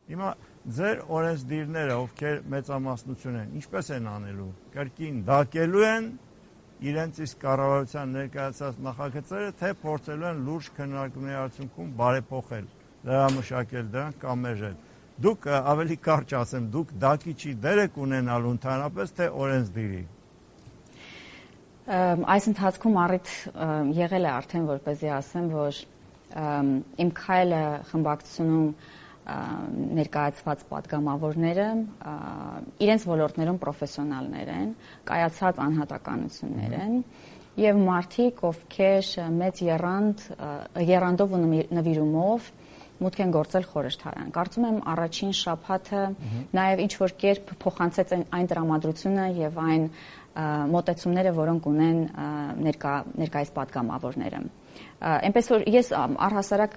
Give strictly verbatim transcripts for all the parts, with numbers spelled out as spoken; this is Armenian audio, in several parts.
Հիմա ձեր օրենսդիրները, ովքեր մեծամասնություն են, ինչպես են անելու։ Կրկին դակելու են իրենց իսկ կառավարության ներկայացած նախագծերը, թե փորձելու են լուրջ քննարկումների արդյունքում բարեփոխել, լրամշակել դրանք կամ մերժել։ Դուք ավելի կարճ ասեմ, դուք դակիչի դեր եք ունենալու ընդհանրապես, թե օրենսդիրի։ Այս ընթացքում առիթ եղել է արդեն, որպեսզի ասեմ, որ իմ քայլը խմբակցությունում ներկայացված պատգամավորները իրենց ոլորտներում պրոֆեսիոնալներ են, կայացած անհատականություններ են եւ մարդիկ, ովքեր մեծ եռանդ եռանդով ու նվիրումով մուտք են գործել խորհրդարան։ Կարծում եմ առաջին շաբաթը նաեւ ինչ որ կերպ փոխանցեց այն տրամադրությունը եւ այն մոտեցումները, որոնք ունեն ներկա ներկայիս պատգամավորները։ Այնպես որ ես առհասարակ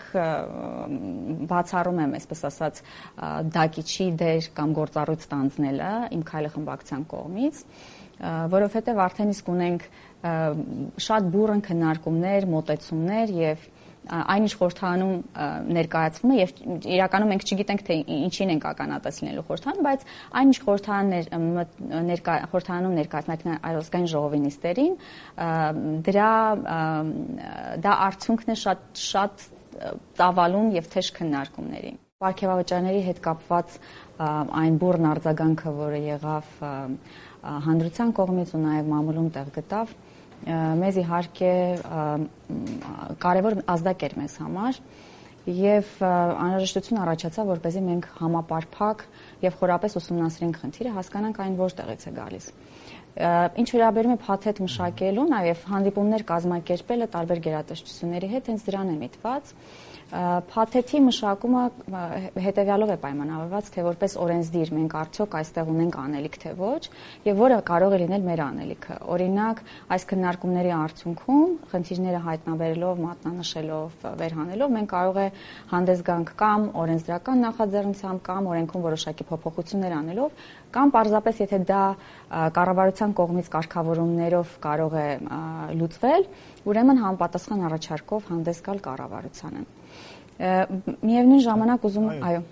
բացառում եմ, այսպես ասած, դակիչի դեր կամ գործառույթ ստանձնելը իմ քայլը խմբակցության կողմից, որովհետև արդեն իսկ ունենք շատ բուռն քննարկումներ, մոտեցումներ եւ այն ինչ խորհրդանում ներկայացվում է եւ իրականում մենք չգիտենք թե ինչին ենք ականատեսլինելու խորհրդան, բայց այն ինչ խորհրդան ներկա խորհրդանում ներկայացնական այլազգային ժողովի նիստերին դրա դա արդյունքն է շատ շատ ծավալուն եւ թեժ քննարկումների։ Պարգևավճարների հետ կապված այն բուռն արձագանքը, որը եղավ հանրության կողմից ու նաեւ մամուլում տեղ գտավ, մեզ իհարկե կարևոր ազդակ էր մեզ համար եւ անհրաժեշտություն առաջացավ, որպեսզի մենք համապարփակ եւ խորապես ուսումնասիրենք խնդիրը, հասկանանք այն որտեղից է գալիս։ Ինչ վերաբերում է փաթեթ մշակելու, նաեւ հանդիպումներ կազմակերպելը տարբեր գերատեսչությունների հետ, հենց դրան է միտված։ Փաթեթի մշակումը հետեւյալով է պայմանավորված, թե որպես օրենսդիր մենք արդյոք այստեղ ունենք անելիք թե ոչ, եւ որը կարող է լինել մեր անելիքը։ Օրինակ, այս քննարկումների արդյունքում խնդիրները հայտնաբերելով, մատնանշելով, վերհանելով, մենք կարող է հանդես գանք կամ օրենսդրական նախաձեռնությամբ, կամ օրենքում որոշակի փոփոխություններ անելով, կամ պարզապես եթե դա կառավարության կողմից կարգավորումներով կարող է լուծվել, ուրեմն համապատասխան առաջարկով հանդես գալ կառավարությանը։ Միևնույն ժամանակ ուզում եմ, այո։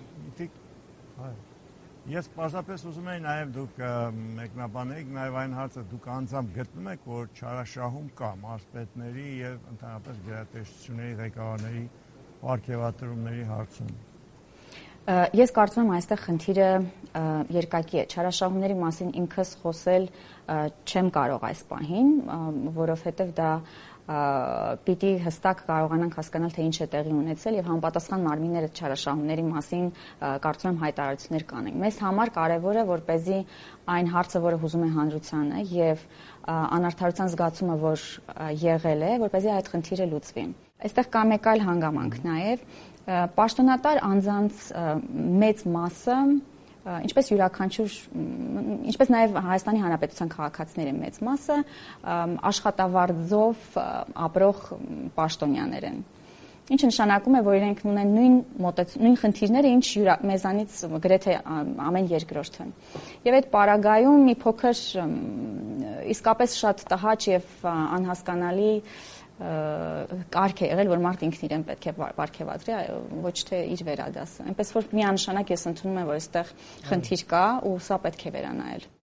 Ես պարզապես ուզում եի նաև դուք մեկնաբանեիք նաև այն հարցը, դուք անձամբ գտնում եք, որ չարաշահում կա մարզպետների եւ ընդհանրապես գերատեսչությունների ղեկավարների պարգևատրումների հարցում։ Ես կարծում եմ այստեղ խնդիրը երկակի է։ Չարաշահումների մասին ինքս խոսել չեմ կարող այս պահին, որովհետև դա պիտի հստակ կարողանանք հասկանալ, թե ինչ է տեղի ունեցել եւ համապատասխան մարմինները չարաշահումների մասին կարծում եմ հայտարարություններ կանեն։ Մեզ համար կարեւոր է, որպեսզի այն հարցը, որը հուզում է հանրությանը եւ անարդարության զգացումը, որ եղել է, որպեսզի այդ խնդիրը լուծվի։ Այստեղ կա մեկ այլ հանգամանք նաեւ պաշտոնատար անձանց մեծ մասը, ինչպես յուրաքանչյուր, ինչպես նաև Հայաստանի Հանրապետության քաղաքացիների մեծ մասը աշխատավարձով ապրող պաշտոնյաներ են։ Ինչը նշանակում է, որ իրենք ունեն նույն նույն խնդիրները, ինչ մեզանից գրեթե ամեն երկրորդը։ Եվ այդ պարագայում մի փոքր իսկապես շատ տհաճ եւ անհասկանալի կարգ է եղել, որ մարդ ինքն իրեն պետք է պարգևատրի, ոչ թե իր վերադասը։ Այնպես որ միանշանակ ես ընդունում եմ, որ այստեղ խնդիր կա ու սա պետք է վերանայել։